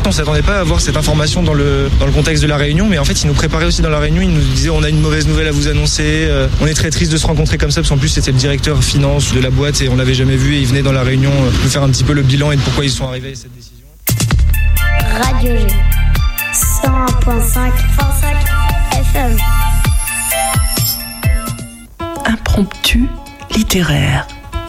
on s'attendait pas à avoir cette information dans le contexte de la réunion, mais en fait, ils nous préparaient aussi dans la réunion. Ils nous disaient on a une mauvaise nouvelle à vous annoncer. On est très triste de se rencontrer comme ça, parce qu'en plus c'était le directeur finance de la boîte et on l'avait jamais vu et il venait dans la réunion nous faire un petit peu le bilan et de pourquoi ils sont arrivés à cette décision. Radio G 101.5 FM. Impromptu littéraire.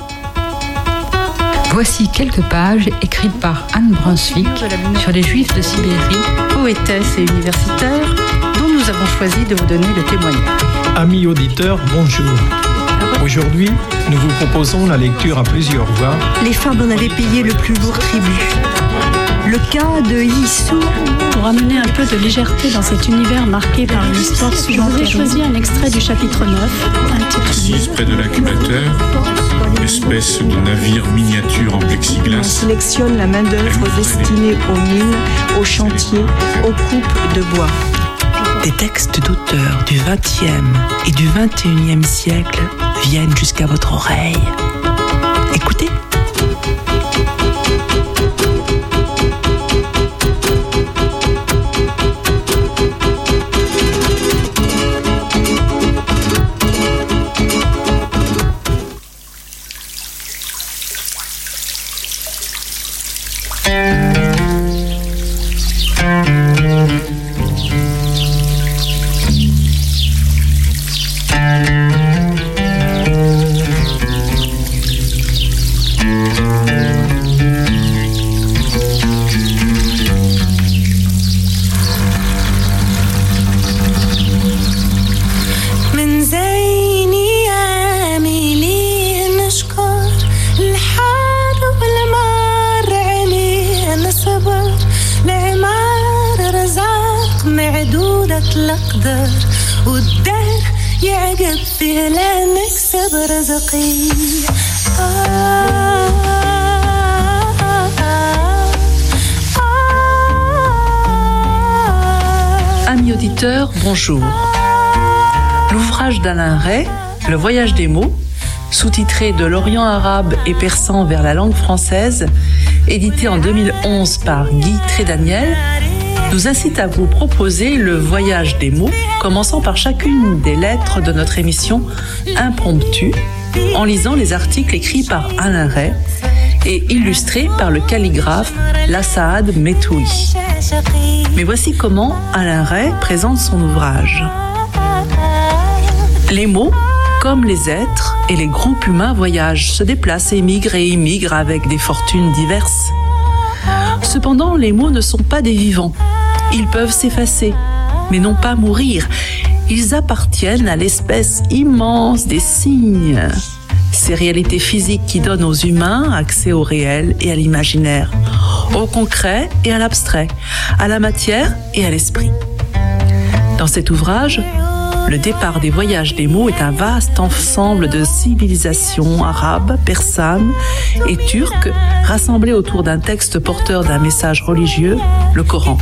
Voici quelques pages écrites par Anne Brunswick sur les Juifs de Sibérie, poétesse et universitaire, dont nous avons choisi de vous donner le témoignage. Amis auditeurs, bonjour. Aujourd'hui, nous vous proposons la lecture à plusieurs voix. Les femmes en avaient payé le plus lourd tribut. Le cas de Yissou. Pour amener un peu de légèreté dans cet univers marqué par une histoire souvent terrible, j'ai choisi un extrait du chapitre 9, intitulé Assise près de l'incubateur, espèce de navire miniature en plexiglas. On sélectionne la main-d'œuvre destinée aux mines, aux chantiers, aux coupes de bois. Des textes d'auteurs du XXe et du XXIe siècle viennent jusqu'à votre oreille. Écoutez. الأقدار والدار يعقب فيها لا نكسب رزقي Amis auditeurs, bonjour. L'ouvrage d'Alain Ray, Le voyage des mots, sous-titré de l'Orient arabe et persan vers la langue française, édité en 2011 par Guy Trédaniel, nous incite à vous proposer le voyage des mots, commençant par chacune des lettres de notre émission Impromptu, en lisant les articles écrits par Alain Ray et illustrés par le calligraphe Lassaad Metoui. Mais voici comment Alain Ray présente son ouvrage. Les mots, comme les êtres et les groupes humains, voyagent, se déplacent, émigrent et immigrent avec des fortunes diverses. Cependant, les mots ne sont pas des vivants. Ils peuvent s'effacer, mais non pas mourir. Ils appartiennent à l'espèce immense des signes. Ces réalités physiques qui donnent aux humains accès au réel et à l'imaginaire, au concret et à l'abstrait, à la matière et à l'esprit. Dans cet ouvrage, le départ des voyages des mots est un vaste ensemble de civilisations arabes, persanes et turques rassemblées autour d'un texte porteur d'un message religieux, le Coran.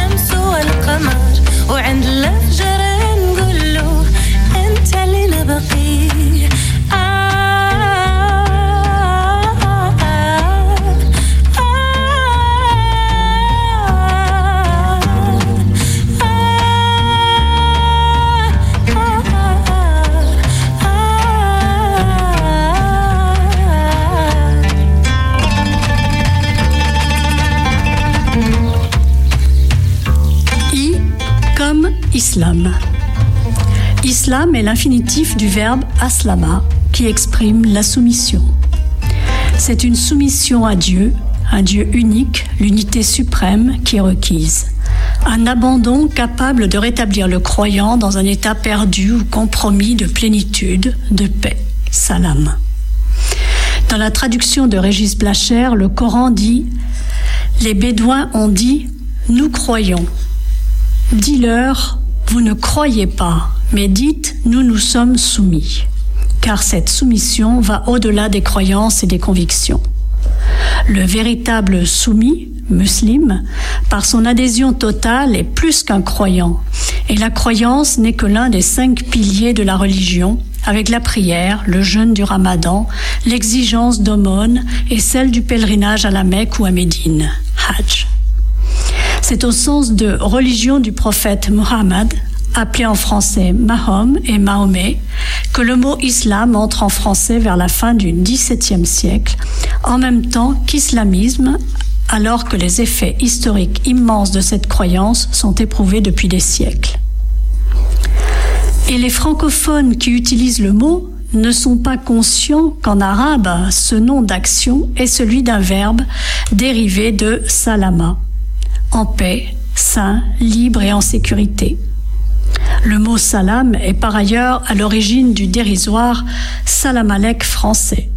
Islam. Islam est l'infinitif du verbe aslama qui exprime la soumission. C'est une soumission à Dieu, un Dieu unique, l'unité suprême qui est requise. Un abandon capable de rétablir le croyant dans un état perdu ou compromis de plénitude, de paix. Salam. Dans la traduction de Régis Blachère, le Coran dit « Les Bédouins ont dit « Nous croyons ». Dis-leur, vous ne croyez pas, mais dites, nous nous sommes soumis. Car cette soumission va au-delà des croyances et des convictions. Le véritable soumis, musulman, par son adhésion totale est plus qu'un croyant. Et la croyance n'est que l'un des 5 piliers de la religion, avec la prière, le jeûne du Ramadan, l'exigence d'aumône et celle du pèlerinage à la Mecque ou à Médine, Hajj. C'est au sens de religion du prophète Muhammad, appelé en français Mahom et Mahomet, que le mot islam entre en français vers la fin du XVIIe siècle, en même temps qu'islamisme, alors que les effets historiques immenses de cette croyance sont éprouvés depuis des siècles. Et les francophones qui utilisent le mot ne sont pas conscients qu'en arabe, ce nom d'action est celui d'un verbe dérivé de salama, en paix, sain, libre et en sécurité. Le mot salam est par ailleurs à l'origine du dérisoire salam alek français.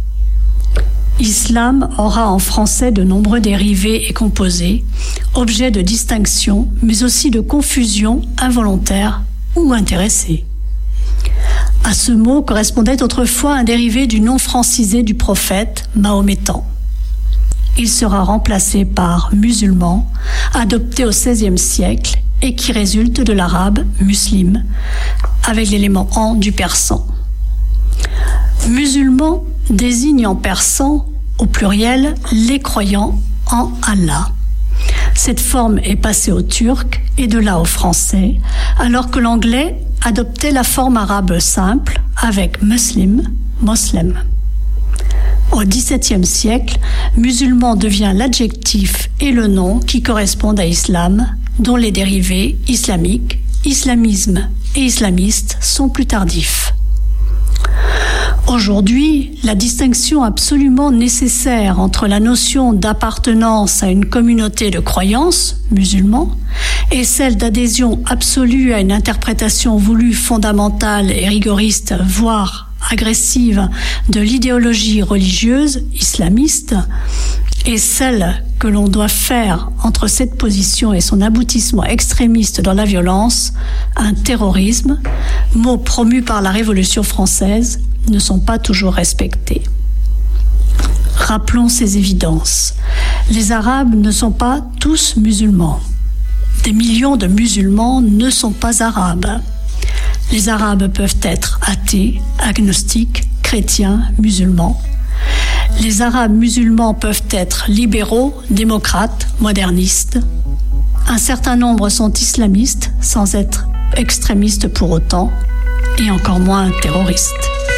Islam aura en français de nombreux dérivés et composés, objets de distinction, mais aussi de confusion involontaire ou intéressée. À ce mot correspondait autrefois un dérivé du nom francisé du prophète mahométan. Il sera remplacé par musulman, adopté au XVIe siècle et qui résulte de l'arabe muslim, avec l'élément en du persan. Musulman désigne en persan, au pluriel, les croyants en Allah. Cette forme est passée au turc et de là au français, alors que l'anglais adoptait la forme arabe simple avec muslim, moslem. Au XVIIe siècle, musulman devient l'adjectif et le nom qui correspondent à islam, dont les dérivés islamique, islamisme et islamiste sont plus tardifs. Aujourd'hui, la distinction absolument nécessaire entre la notion d'appartenance à une communauté de croyance, musulmans, et celle d'adhésion absolue à une interprétation voulue fondamentale et rigoriste, voire agressive, de l'idéologie religieuse islamiste, et celle que l'on doit faire entre cette position et son aboutissement extrémiste dans la violence, un terrorisme, mot promu par la Révolution française, ne sont pas toujours respectés. Rappelons ces évidences. Les Arabes ne sont pas tous musulmans. Des millions de musulmans ne sont pas arabes. Les Arabes peuvent être athées, agnostiques, chrétiens, musulmans. Les Arabes musulmans peuvent être libéraux, démocrates, modernistes. Un certain nombre sont islamistes, sans être extrémistes pour autant, et encore moins terroristes.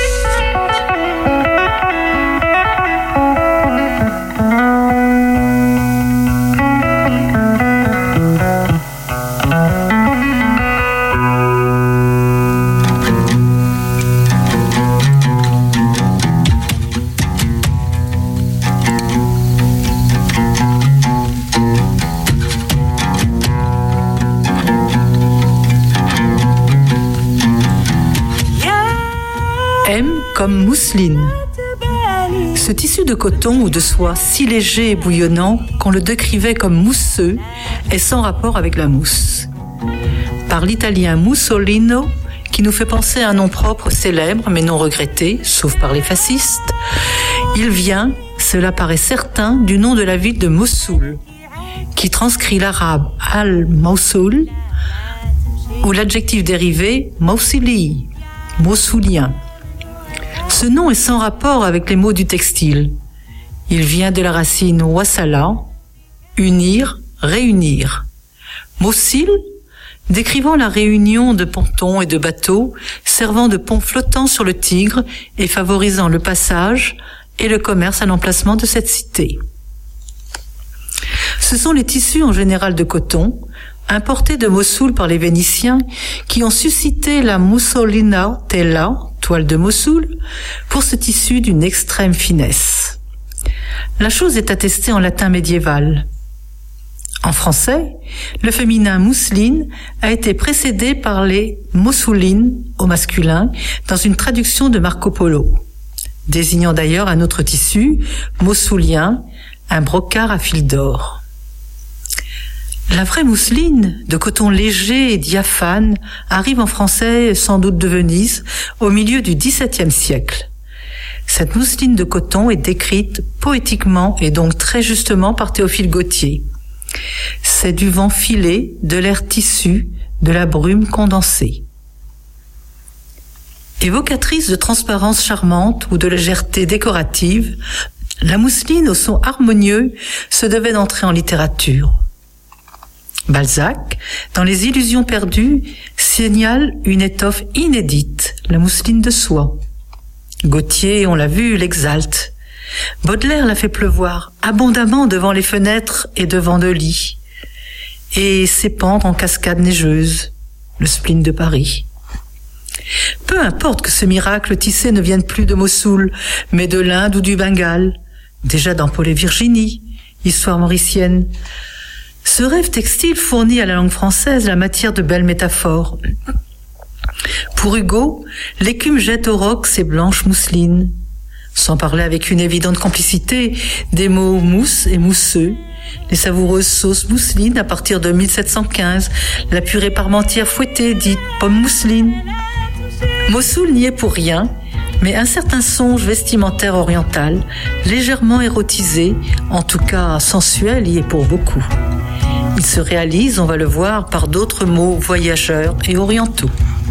Comme mousseline. Ce tissu de coton ou de soie si léger et bouillonnant qu'on le décrivait comme mousseux est sans rapport avec la mousse. Par l'italien Mussolino, qui nous fait penser à un nom propre célèbre mais non regretté, sauf par les fascistes, il vient, cela paraît certain, du nom de la ville de Mossoul, qui transcrit l'arabe al-Mossoul ou l'adjectif dérivé Mousili, mossoulien. Ce nom est sans rapport avec les mots du textile. Il vient de la racine wasala, unir, réunir. Mossil, décrivant la réunion de pontons et de bateaux, servant de pont flottant sur le Tigre et favorisant le passage et le commerce à l'emplacement de cette cité. Ce sont les tissus en général de coton, importés de Mossoul par les Vénitiens, qui ont suscité la Mussolina tela, toile de Mossoul, pour ce tissu d'une extrême finesse. La chose est attestée en latin médiéval. En français, le féminin mousseline a été précédé par les moussoulines au masculin dans une traduction de Marco Polo, désignant d'ailleurs un autre tissu, mossoulien, un brocart à fil d'or. La vraie mousseline, de coton léger et diaphane, arrive en français sans doute de Venise au milieu du XVIIe siècle. Cette mousseline de coton est décrite poétiquement et donc très justement par Théophile Gautier. C'est du vent filé, de l'air tissu, de la brume condensée. Évocatrice de transparence charmante ou de légèreté décorative, la mousseline au son harmonieux se devait d'entrer en littérature. Balzac, dans Les Illusions perdues, signale une étoffe inédite, la mousseline de soie. Gautier, on l'a vu, l'exalte. Baudelaire l'a fait pleuvoir abondamment devant les fenêtres et devant de lits, et s'épandre en cascade neigeuse, le spleen de Paris. Peu importe que ce miracle tissé ne vienne plus de Mossoul, mais de l'Inde ou du Bengale, déjà dans Paul et Virginie, histoire mauricienne. Ce rêve textile fournit à la langue française la matière de belles métaphores. Pour Hugo, l'écume jette au roc ses blanches mousselines, sans parler avec une évidente complicité des mots mousse et mousseux, les savoureuses sauces mousselines à partir de 1715, la purée parmentière fouettée dite pomme mousseline. Mossoul n'y est pour rien, mais un certain songe vestimentaire oriental, légèrement érotisé, en tout cas sensuel, y est pour beaucoup. Il se réalise, on va le voir, par d'autres mots voyageurs et orientaux.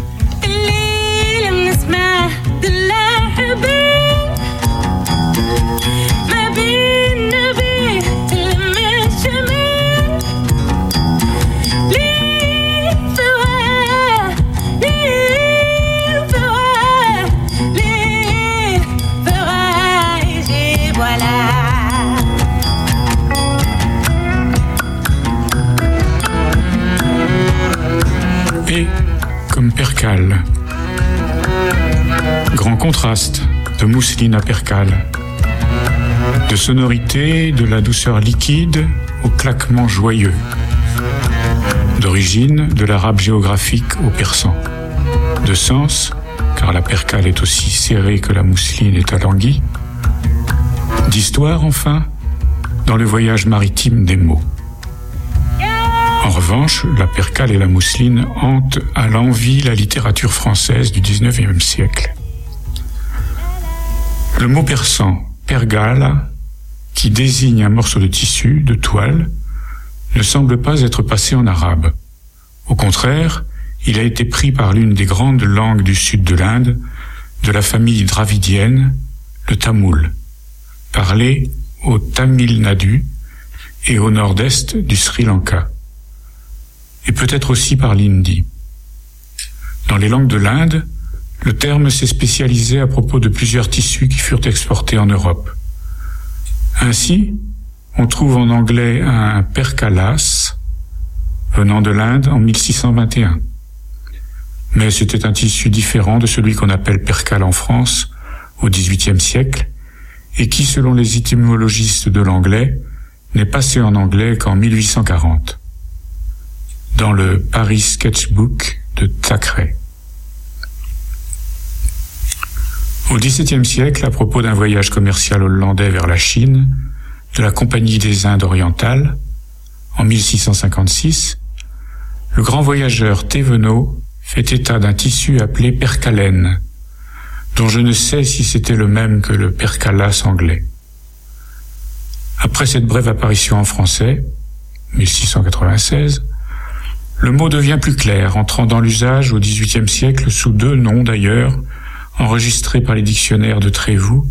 Et comme percale. Grand contraste de mousseline à percale. De sonorité, de la douceur liquide au claquement joyeux. D'origine, de l'arabe géographique au persan. De sens, car la percale est aussi serrée que la mousseline est alanguie. D'histoire, enfin, dans le voyage maritime des mots. En revanche, la percale et la mousseline hantent à l'envi la littérature française du XIXe siècle. Le mot persan, pergala, qui désigne un morceau de tissu, de toile, ne semble pas être passé en arabe. Au contraire, il a été pris par l'une des grandes langues du sud de l'Inde, de la famille dravidienne, le tamoul, parlé au Tamil Nadu et au nord-est du Sri Lanka, et peut-être aussi par l'hindi. Dans les langues de l'Inde, le terme s'est spécialisé à propos de plusieurs tissus qui furent exportés en Europe. Ainsi, on trouve en anglais un percalas, venant de l'Inde en 1621. Mais c'était un tissu différent de celui qu'on appelle percale en France au XVIIIe siècle, et qui, selon les étymologistes de l'anglais, n'est passé en anglais qu'en 1840. Dans le Paris Sketchbook de Thackeray. Au XVIIe siècle, à propos d'un voyage commercial hollandais vers la Chine, de la Compagnie des Indes orientales, en 1656, le grand voyageur Thévenot fait état d'un tissu appelé percalène, dont je ne sais si c'était le même que le percalas anglais. Après cette brève apparition en français, 1696, le mot devient plus clair, entrant dans l'usage au XVIIIe siècle sous deux noms d'ailleurs, enregistrés par les dictionnaires de Trévoux.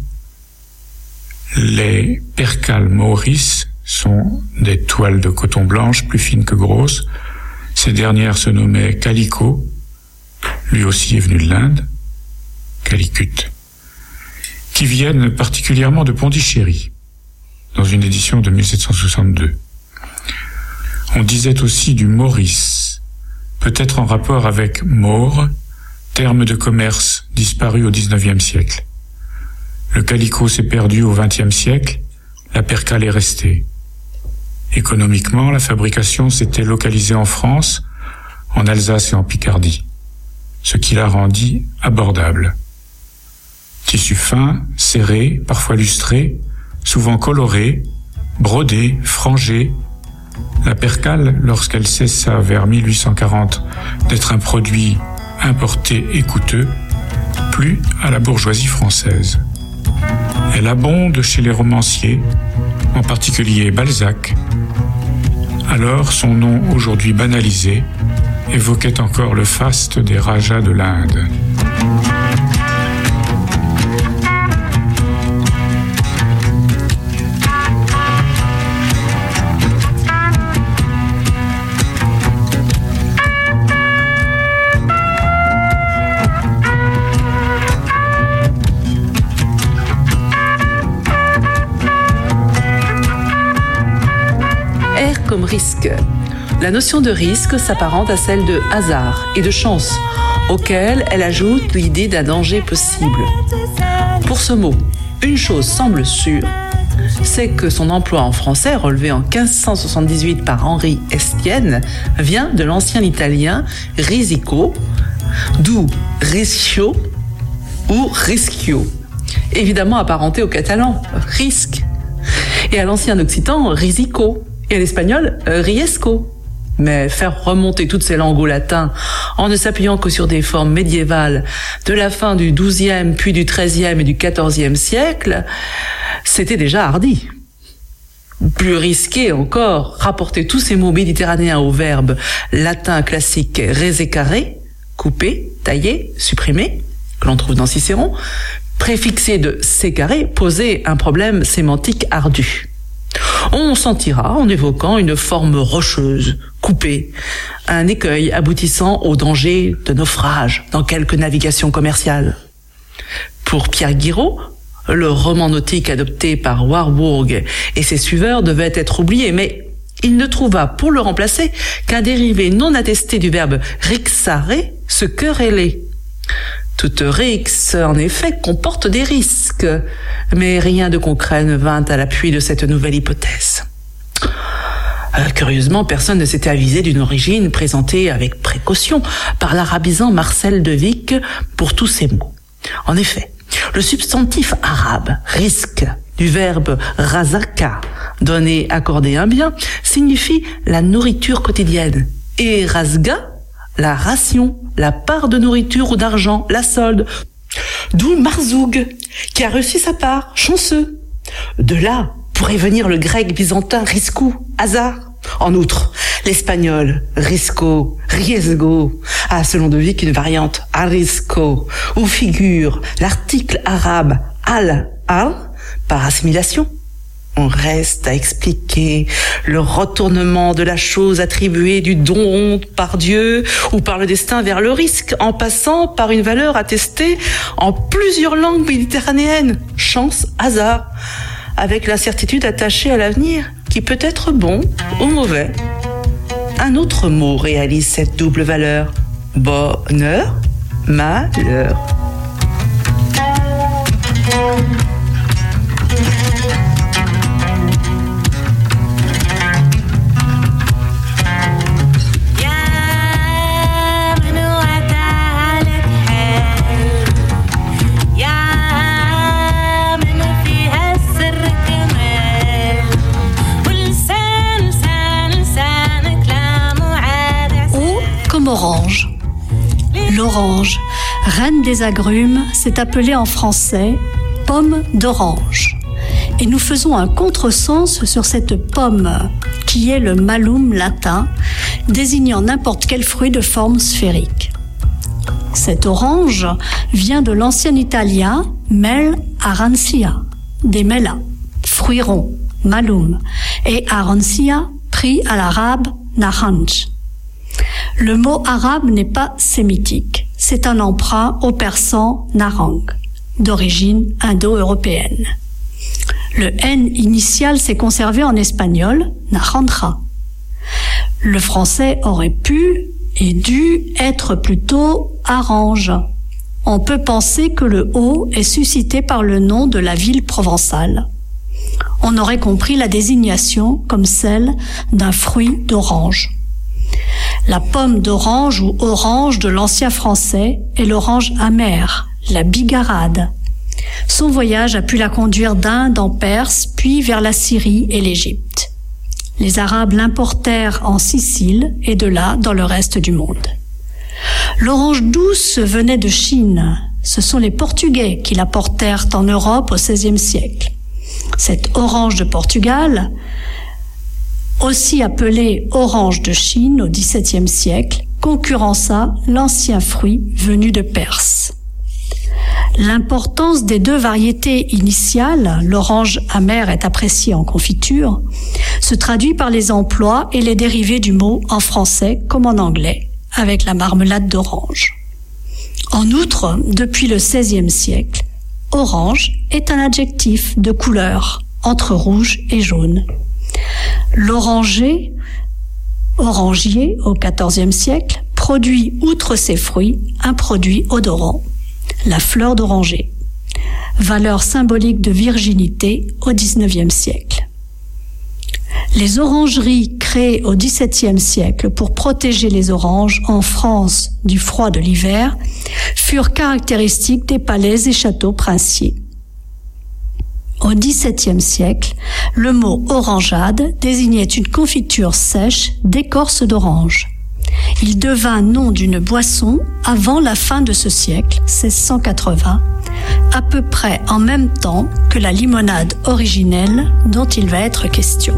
Les percales maurice sont des toiles de coton blanche plus fines que grosses. Ces dernières se nommaient calico, lui aussi est venu de l'Inde, calicut, qui viennent particulièrement de Pondichéry, dans une édition de 1762. On disait aussi du maurice, peut-être en rapport avec maure, terme de commerce disparu au XIXe siècle. Le calicot s'est perdu au XXe siècle, la percale est restée. Économiquement, la fabrication s'était localisée en France, en Alsace et en Picardie, ce qui la rendit abordable. Tissu fin, serré, parfois lustré, souvent coloré, brodé, frangé, la percale, lorsqu'elle cessa vers 1840 d'être un produit importé et coûteux, plut à la bourgeoisie française. Elle abonde chez les romanciers, en particulier Balzac. Alors son nom aujourd'hui banalisé évoquait encore le faste des rajas de l'Inde. risque. La notion de risque s'apparente à celle de hasard et de chance, auquel elle ajoute l'idée d'un danger possible. Pour ce mot, une chose semble sûre, c'est que son emploi en français, relevé en 1578 par Henri Estienne, vient de l'ancien italien risico, d'où riscio ou rischio, évidemment apparenté au catalan, risque, et à l'ancien occitan, risico, et à l'espagnol, riesco. Mais faire remonter toutes ces langues au latin en ne s'appuyant que sur des formes médiévales de la fin du XIIe, puis du XIIIe et du XIVe siècle, c'était déjà hardi. Plus risqué encore, rapporter tous ces mots méditerranéens au verbe latin classique resecare, couper, tailler, supprimer, que l'on trouve dans Cicéron, préfixé de secare, posait un problème sémantique ardu. On s'en tira en évoquant une forme rocheuse, coupée, un écueil aboutissant au danger de naufrage dans quelque navigation commerciale. Pour Pierre Guiraud, le roman nautique adopté par Warburg et ses suiveurs devait être oublié, mais il ne trouva pour le remplacer qu'un dérivé non attesté du verbe rixare, se quereller. Toute rixe, en effet, comporte des risques, mais rien de concret ne vint à l'appui de cette nouvelle hypothèse. Curieusement, personne ne s'était avisé d'une origine présentée avec précaution par l'arabisant Marcel de Vic pour tous ces mots. En effet, le substantif arabe « risque » du verbe « razaka » donné « accorder un bien » signifie la nourriture quotidienne et « razga » la ration, la part de nourriture ou d'argent, la solde. D'où Marzoug, qui a reçu sa part, chanceux. De là pourrait venir le grec byzantin riscou, hasard. En outre, l'espagnol risco, riesgo a selon De Vic une variante arisco, où figure l'article arabe al par assimilation. On reste à expliquer le retournement de la chose attribuée du don par Dieu ou par le destin vers le risque, en passant par une valeur attestée en plusieurs langues méditerranéennes, chance, hasard, avec l'incertitude attachée à l'avenir qui peut être bon ou mauvais. Un autre mot réalise cette double valeur, bonheur, malheur. Orange. L'orange, reine des agrumes, s'est appelée en français pomme d'orange. Et nous faisons un contresens sur cette pomme, qui est le malum latin, désignant n'importe quel fruit de forme sphérique. Cette orange vient de l'ancien italien mel arancia, des mellas, fruits ronds, malum, et arancia, pris à l'arabe naranj. Le mot arabe n'est pas sémitique, c'est un emprunt au persan narang, d'origine indo-européenne. Le N initial s'est conservé en espagnol, naranja. Le français aurait pu et dû être plutôt arrange. On peut penser que le O est suscité par le nom de la ville provençale. On aurait compris la désignation comme celle d'un fruit d'orange. La pomme d'orange ou orange de l'ancien français est l'orange amère, la bigarade. Son voyage a pu la conduire d'Inde en Perse, puis vers la Syrie et l'Égypte. Les Arabes l'importèrent en Sicile et de là dans le reste du monde. L'orange douce venait de Chine. Ce sont les Portugais qui la portèrent en Europe au XVIe siècle. Cette orange de Portugal, aussi appelée orange de Chine au XVIIe siècle, concurrença l'ancien fruit venu de Perse. L'importance des deux variétés initiales, l'orange amère est appréciée en confiture, se traduit par les emplois et les dérivés du mot en français comme en anglais, avec la marmelade d'orange. En outre, depuis le XVIe siècle, orange est un adjectif de couleur, entre rouge et jaune. L'orangier, au XIVe siècle, produit, outre ses fruits, un produit odorant, la fleur d'oranger. Valeur symbolique de virginité au XIXe siècle. Les orangeries créées au XVIIe siècle pour protéger les oranges en France du froid de l'hiver furent caractéristiques des palais et châteaux princiers. Au XVIIe siècle, le mot orangeade désignait une confiture sèche d'écorce d'orange. Il devint nom d'une boisson avant la fin de ce siècle, 1680, à peu près en même temps que la limonade originelle dont il va être question.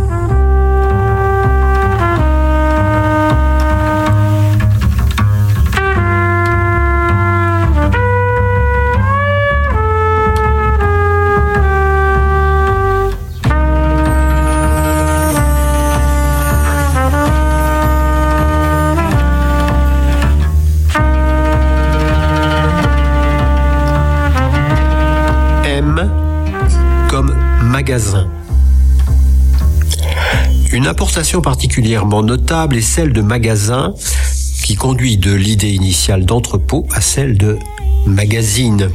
Magasin. Une importation particulièrement notable est celle de magasin, qui conduit de l'idée initiale d'entrepôt à celle de magazine.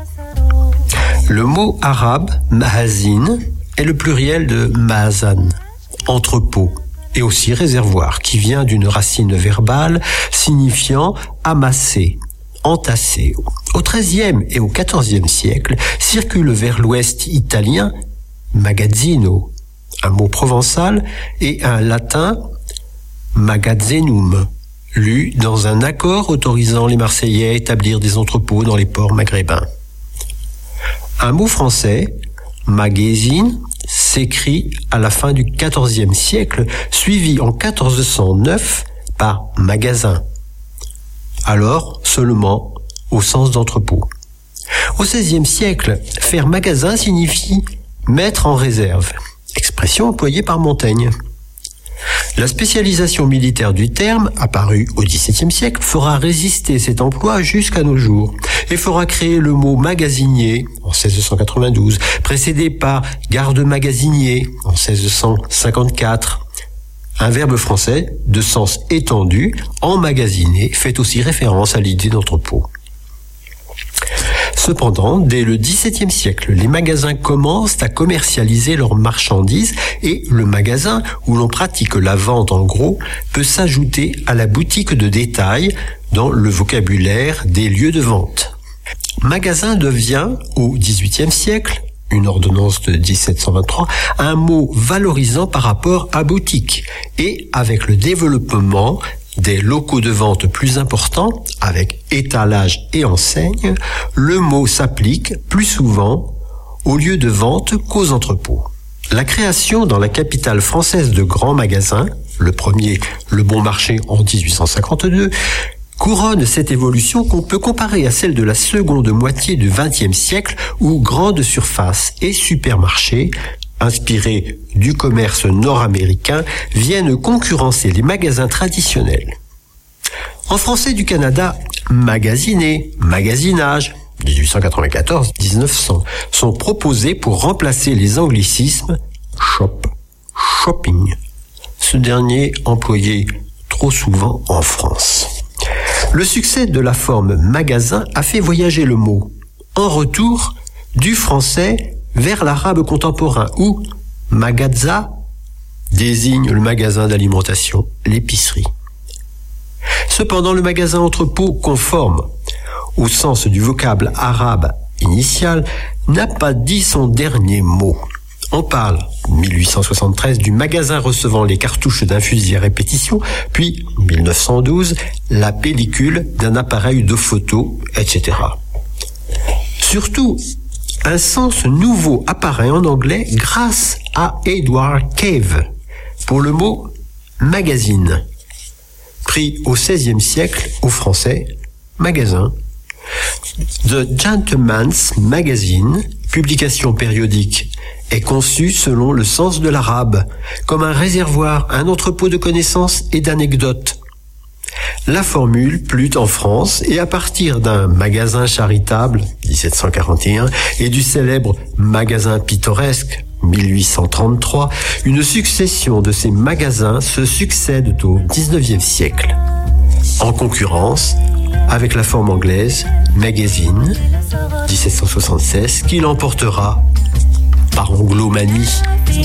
Le mot arabe mahazin est le pluriel de mahazan, entrepôt, et aussi réservoir, qui vient d'une racine verbale signifiant amasser, entasser. Au XIIIe et au XIVe siècle circule vers l'ouest italien magazzino, un mot provençal, et un latin magazzenum, lu dans un accord autorisant les Marseillais à établir des entrepôts dans les ports maghrébins. Un mot français, magazine, s'écrit à la fin du XIVe siècle, suivi en 1409 par magasin, alors seulement au sens d'entrepôt. Au XVIe siècle, faire magasin signifie mettre en réserve, expression employée par Montaigne. La spécialisation militaire du terme, apparue au XVIIe siècle, fera résister cet emploi jusqu'à nos jours et fera créer le mot magasinier en 1692, précédé par garde-magasinier en 1654. Un verbe français de sens étendu, emmagasiner, fait aussi référence à l'idée d'entrepôt. Cependant, dès le XVIIe siècle, les magasins commencent à commercialiser leurs marchandises et le magasin, où l'on pratique la vente en gros, peut s'ajouter à la boutique de détail dans le vocabulaire des lieux de vente. Magasin devient, au XVIIIe siècle, une ordonnance de 1723, un mot valorisant par rapport à boutique, et avec le développement des locaux de vente plus importants, avec étalage et enseigne, le mot s'applique plus souvent aux lieux de vente qu'aux entrepôts. La création dans la capitale française de grands magasins, le premier, le Bon Marché en 1852, couronne cette évolution qu'on peut comparer à celle de la seconde moitié du XXe siècle où grandes surfaces et supermarchés, inspirés du commerce nord-américain, viennent concurrencer les magasins traditionnels. En français du Canada, magasiner, magasinage, 1894-1900, sont proposés pour remplacer les anglicismes shop, shopping, ce dernier employé trop souvent en France. Le succès de la forme magasin a fait voyager le mot, en retour, du français vers l'arabe contemporain, où magazza désigne le magasin d'alimentation, l'épicerie. Cependant, le magasin entrepôt, conforme au sens du vocable arabe initial, n'a pas dit son dernier mot. On parle, 1873, du magasin recevant les cartouches d'un fusil à répétition, puis, 1912, la pellicule d'un appareil de photo, etc. Surtout, un sens nouveau apparaît en anglais grâce à Edward Cave pour le mot magazine, pris au XVIe siècle au français magasin. The Gentleman's Magazine, publication périodique, est conçu selon le sens de l'arabe, comme un réservoir, un entrepôt de connaissances et d'anecdotes. La formule plut en France et à partir d'un magasin charitable, 1741, et du célèbre magasin pittoresque, 1833, une succession de ces magasins se succèdent au XIXe siècle, en concurrence avec la forme anglaise Magazine, 1776, qui l'emportera par anglomanie.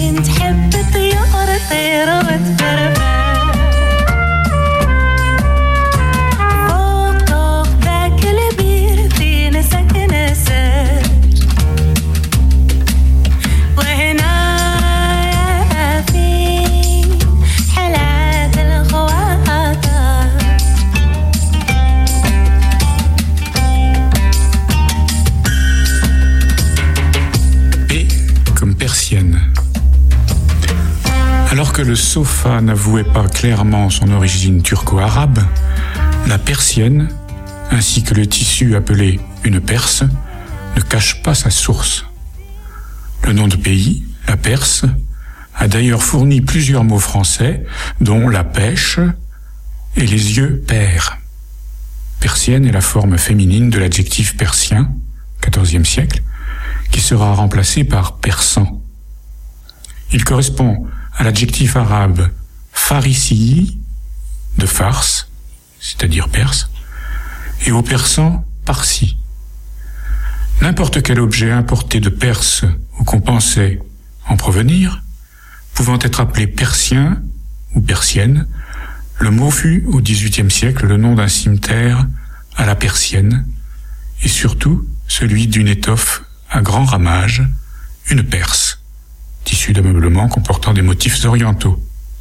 Alors que le sofa n'avouait pas clairement son origine turco-arabe, la persienne, ainsi que le tissu appelé une Perse, ne cache pas sa source. Le nom de pays, la Perse, a d'ailleurs fourni plusieurs mots français, dont la pêche et les yeux pairs. Persienne est la forme féminine de l'adjectif persien, XIVe siècle, qui sera remplacé par persan. Il correspond à l'adjectif arabe farisi, de farce, c'est-à-dire perse, et au persan parsi. N'importe quel objet importé de Perse ou qu'on pensait en provenir, pouvant être appelé persien ou persienne, le mot fut au XVIIIe siècle le nom d'un cimeterre à la persienne, et surtout celui d'une étoffe à grand ramage, une perse, tissu d'ameublement comportant des motifs orientaux.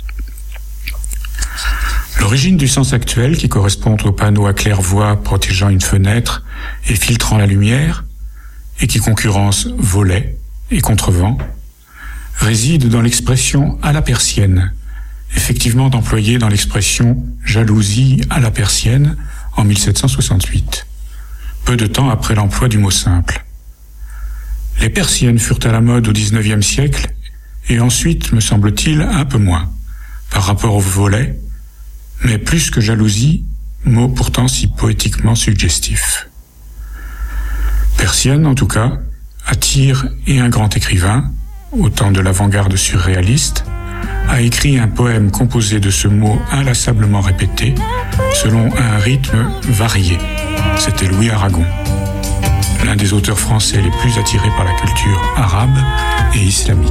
L'origine du sens actuel, qui correspond au panneau à claire-voie protégeant une fenêtre et filtrant la lumière, et qui concurrence volet et contrevent, réside dans l'expression à la persienne, effectivement employée dans l'expression jalousie à la persienne en 1768, peu de temps après l'emploi du mot simple. Les persiennes furent à la mode au XIXe siècle, et ensuite, me semble-t-il, un peu moins, par rapport au volet, mais plus que jalousie, mot pourtant si poétiquement suggestif. Persienne, en tout cas, attire et un grand écrivain, au temps de l'avant-garde surréaliste, a écrit un poème composé de ce mot inlassablement répété, selon un rythme varié. C'était Louis Aragon, l'un des auteurs français les plus attirés par la culture arabe et islamique.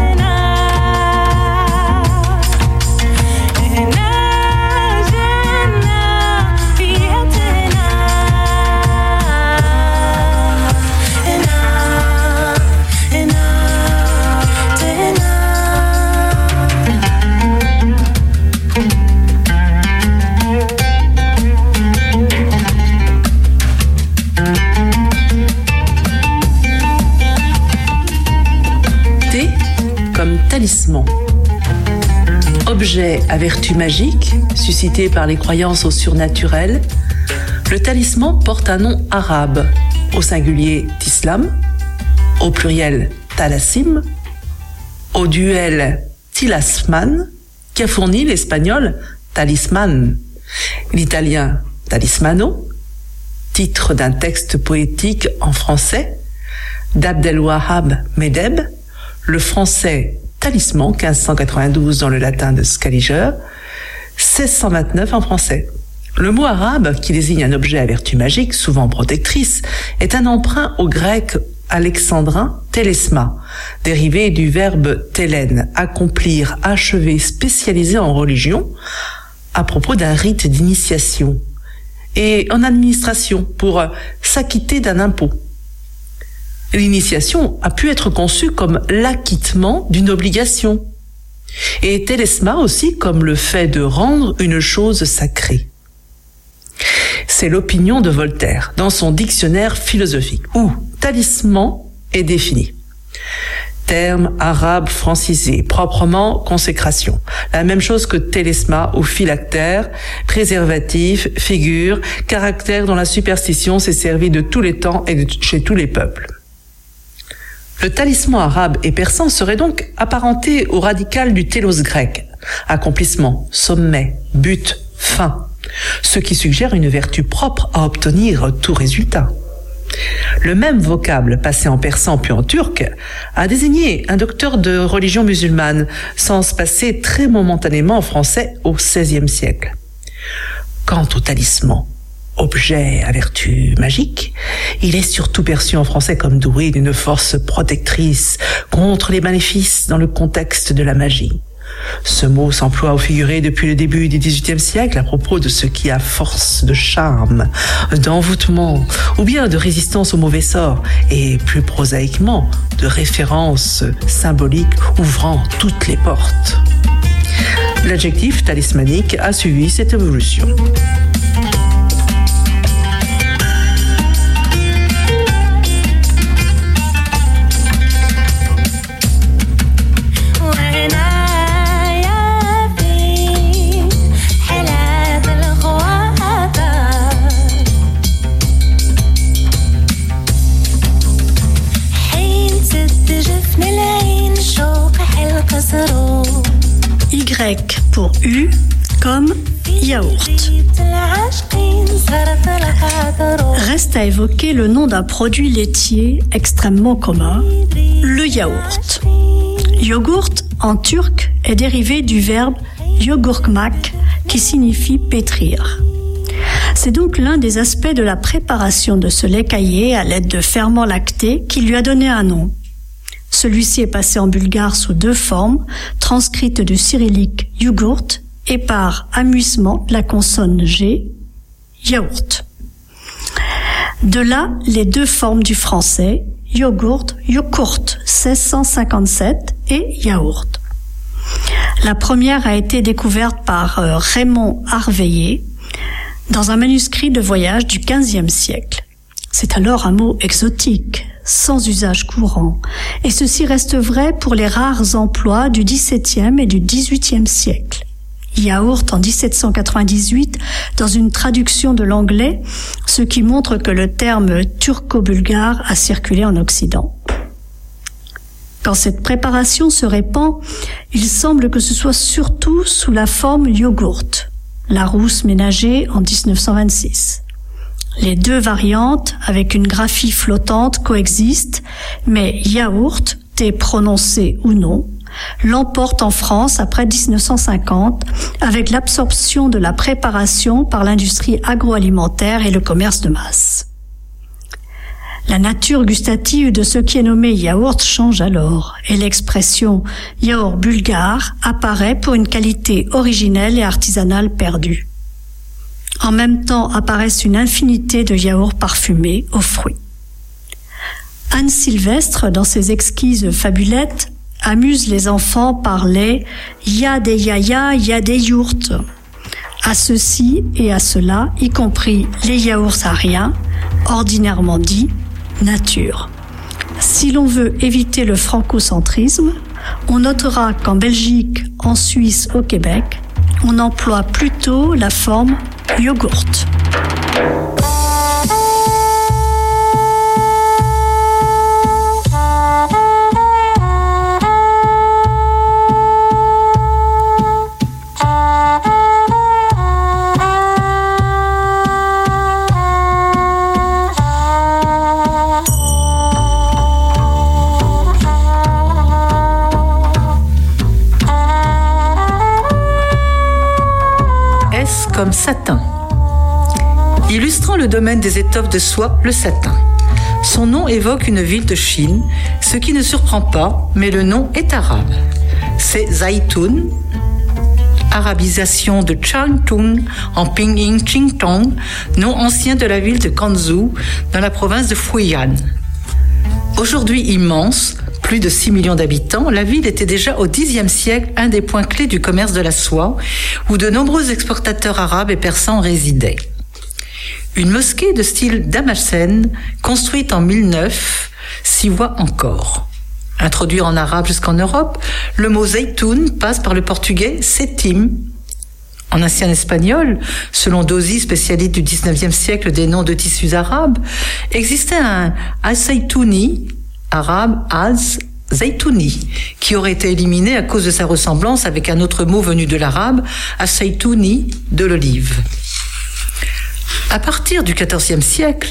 Talisman. Objet à vertu magique, suscité par les croyances au surnaturel, le talisman porte un nom arabe, au singulier tislam, au pluriel talassim, au duel tilasman, qui a fourni l'espagnol talisman, l'italien talismano, titre d'un texte poétique en français, d'Abdelwahab Medeb, le français talisman, 1592 dans le latin de Scaliger, 1629 en français. Le mot arabe, qui désigne un objet à vertu magique, souvent protectrice, est un emprunt au grec alexandrin télesma, dérivé du verbe télène, accomplir, achever, spécialisé en religion, à propos d'un rite d'initiation, et en administration, pour s'acquitter d'un impôt. L'initiation a pu être conçue comme l'acquittement d'une obligation, et télesma aussi comme le fait de rendre une chose sacrée. C'est l'opinion de Voltaire dans son dictionnaire philosophique, où talisman est défini. Terme arabe francisé, proprement consécration. La même chose que télesma ou phylactère, préservatif, figure, caractère dont la superstition s'est servie de tous les temps et chez tous les peuples. Le talisman arabe et persan serait donc apparenté au radical du télos grec, accomplissement, sommet, but, fin, ce qui suggère une vertu propre à obtenir tout résultat. Le même vocable, passé en persan puis en turc, a désigné un docteur de religion musulmane, sans se passer très momentanément en français au XVIe siècle. Quant au talisman, objet à vertu magique, il est surtout perçu en français comme doué d'une force protectrice contre les maléfices dans le contexte de la magie. Ce mot s'emploie au figuré depuis le début du XVIIIe siècle à propos de ce qui a force de charme, d'envoûtement ou bien de résistance au mauvais sort et plus prosaïquement de référence symbolique ouvrant toutes les portes. L'adjectif talismanique a suivi cette évolution. Y pour U comme yaourt. Reste à évoquer le nom d'un produit laitier extrêmement commun, le yaourt. Yogourt en turc est dérivé du verbe yogurtmak qui signifie pétrir. C'est donc l'un des aspects de la préparation de ce lait caillé à l'aide de ferments lactés qui lui a donné un nom. Celui-ci est passé en bulgare sous deux formes, transcrites du cyrillique yogourt et par amuissement la consonne G, yaourt. De là, les deux formes du français, yogourt, yogourt 1657 et yaourt. La première a été découverte par Raymond Harveiller dans un manuscrit de voyage du XVe siècle. C'est alors un mot exotique, sans usage courant, et ceci reste vrai pour les rares emplois du XVIIe et du XVIIIe siècle. Yaourt en 1798 dans une traduction de l'anglais, ce qui montre que le terme turco-bulgare a circulé en Occident. Quand cette préparation se répand, il semble que ce soit surtout sous la forme yogourt, Larousse ménager en 1926. Les deux variantes, avec une graphie flottante, coexistent, mais yaourt, T prononcé ou non, l'emporte en France après 1950 avec l'absorption de la préparation par l'industrie agroalimentaire et le commerce de masse. La nature gustative de ce qui est nommé yaourt change alors et l'expression yaourt bulgare apparaît pour une qualité originelle et artisanale perdue. En même temps apparaissent une infinité de yaourts parfumés aux fruits. Anne Sylvestre, dans ses exquises fabulettes, amuse les enfants par les « ya des yaya, ya des yourtes ». À ceci et à cela, y compris les yaourts ariens, ordinairement dit nature. Si l'on veut éviter le francocentrisme, on notera qu'en Belgique, en Suisse, au Québec, on emploie plutôt la forme yogourt. Comme satin. Illustrant le domaine des étoffes de soie, le satin. Son nom évoque une ville de Chine, ce qui ne surprend pas, mais le nom est arabe. C'est Zaitoun, arabisation de Changtung en Pinyin Qingtong, nom ancien de la ville de Quanzhou, dans la province de Fujian. Aujourd'hui immense, plus de 6 millions d'habitants, la ville était déjà au Xe siècle un des points clés du commerce de la soie, où de nombreux exportateurs arabes et persans résidaient. Une mosquée de style Damascène, construite en 1009, s'y voit encore. Introduit en arabe jusqu'en Europe, le mot zaytoun passe par le portugais setim. En ancien espagnol, selon Dozy, spécialiste du XIXe siècle des noms de tissus arabes, existait un al-zaytouni, arabe al-zaytouni, qui aurait été éliminé à cause de sa ressemblance avec un autre mot venu de l'arabe, al-zaytouni, de l'olive. À partir du XIVe siècle,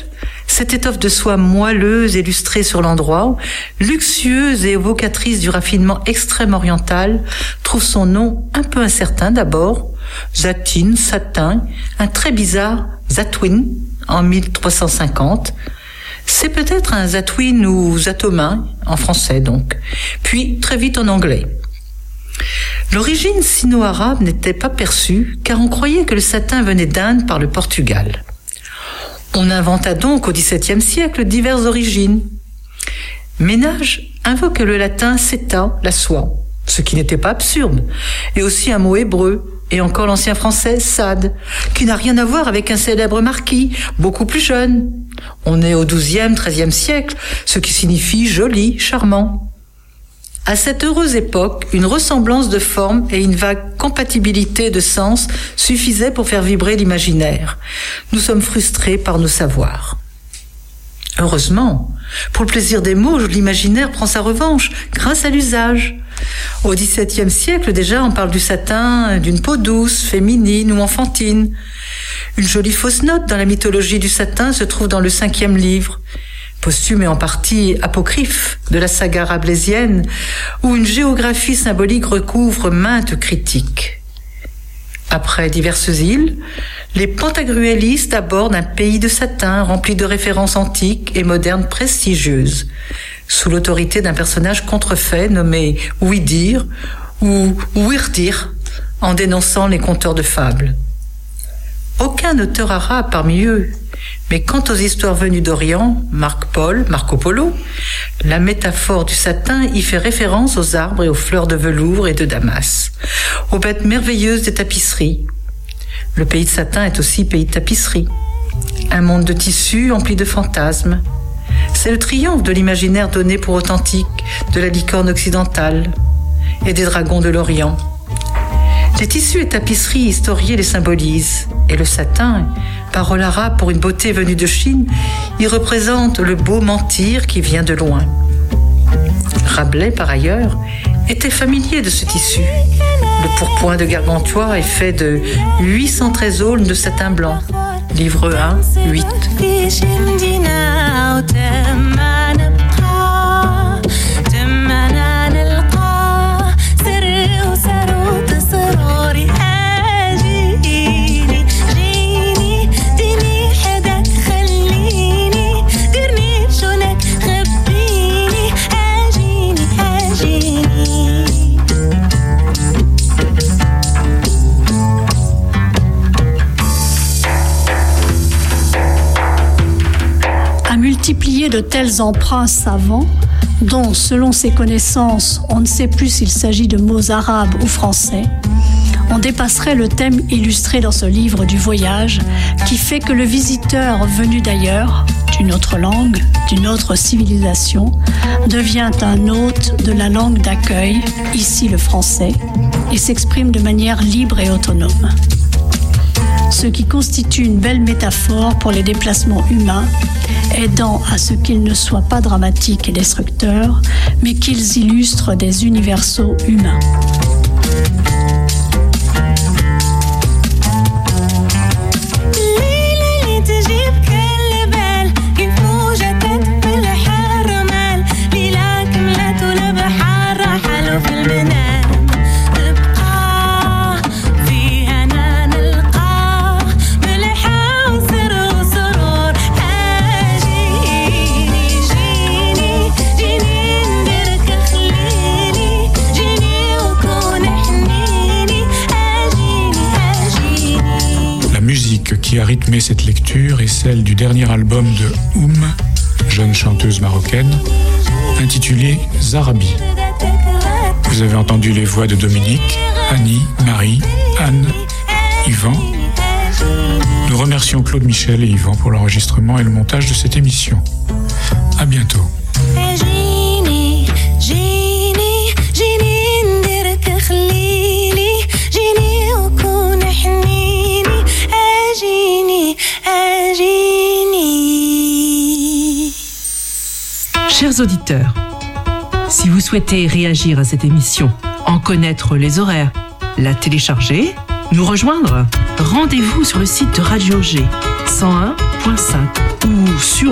Cette étoffe de soie moelleuse et lustrée sur l'endroit, luxueuse et évocatrice du raffinement extrême oriental, trouve son nom un peu incertain d'abord, zatine, satin, un très bizarre zatwin en 1350. C'est peut-être un zatwin ou zatomin, en français donc, puis très vite en anglais. L'origine sino-arabe n'était pas perçue, car on croyait que le satin venait d'Inde par le Portugal. On inventa donc au XVIIe siècle diverses origines. Ménage invoque le latin seta, la soie, ce qui n'était pas absurde, et aussi un mot hébreu, et encore l'ancien français sad, qui n'a rien à voir avec un célèbre marquis, beaucoup plus jeune. On est au XIIe, XIIIe siècle, ce qui signifie joli, charmant. À cette heureuse époque, une ressemblance de forme et une vague compatibilité de sens suffisaient pour faire vibrer l'imaginaire. Nous sommes frustrés par nos savoirs. Heureusement, pour le plaisir des mots, l'imaginaire prend sa revanche grâce à l'usage. Au XVIIe siècle déjà, on parle du satin, d'une peau douce, féminine ou enfantine. Une jolie fausse note dans la mythologie du satin se trouve dans le 5e livre, posthume et en partie apocryphe de la saga rabelaisienne, où une géographie symbolique recouvre maintes critiques. Après diverses îles, les pantagruélistes abordent un pays de satin rempli de références antiques et modernes prestigieuses, sous l'autorité d'un personnage contrefait nommé Ouidir ou Ouirdir, en dénonçant les conteurs de fables. Aucun auteur arabe parmi eux, mais quant aux histoires venues d'Orient, Marco Polo, la métaphore du satin y fait référence aux arbres et aux fleurs de velours et de damas, aux bêtes merveilleuses des tapisseries. Le pays de satin est aussi pays de tapisserie, un monde de tissus empli de fantasmes. C'est le triomphe de l'imaginaire donné pour authentique de la licorne occidentale et des dragons de l'Orient. Les tissus et tapisseries historiées les symbolisent, et le satin, parole arabe pour une beauté venue de Chine, y représente le beau mentir qui vient de loin. Rabelais, par ailleurs, était familier de ce tissu. Le pourpoint de Gargantua est fait de 813 aulnes de satin blanc. Livre 1, 8. Multiplier de tels emprunts savants, dont, selon ses connaissances, on ne sait plus s'il s'agit de mots arabes ou français, on dépasserait le thème illustré dans ce livre du voyage qui fait que le visiteur venu d'ailleurs, d'une autre langue, d'une autre civilisation, devient un hôte de la langue d'accueil, ici le français, et s'exprime de manière libre et autonome. Ce qui constitue une belle métaphore pour les déplacements humains, aidant à ce qu'ils ne soient pas dramatiques et destructeurs, mais qu'ils illustrent des universaux humains. Qui a rythmé cette lecture est celle du dernier album de jeune chanteuse marocaine, intitulé Zarabi. Vous avez entendu les voix de Dominique, Annie, Marie, Anne, Yvan. Nous remercions Claude Michel et Yvan pour l'enregistrement et le montage de cette émission. À bientôt. Chers auditeurs, si vous souhaitez réagir à cette émission, en connaître les horaires, la télécharger, nous rejoindre, rendez-vous sur le site de Radio G 101.5 ou sur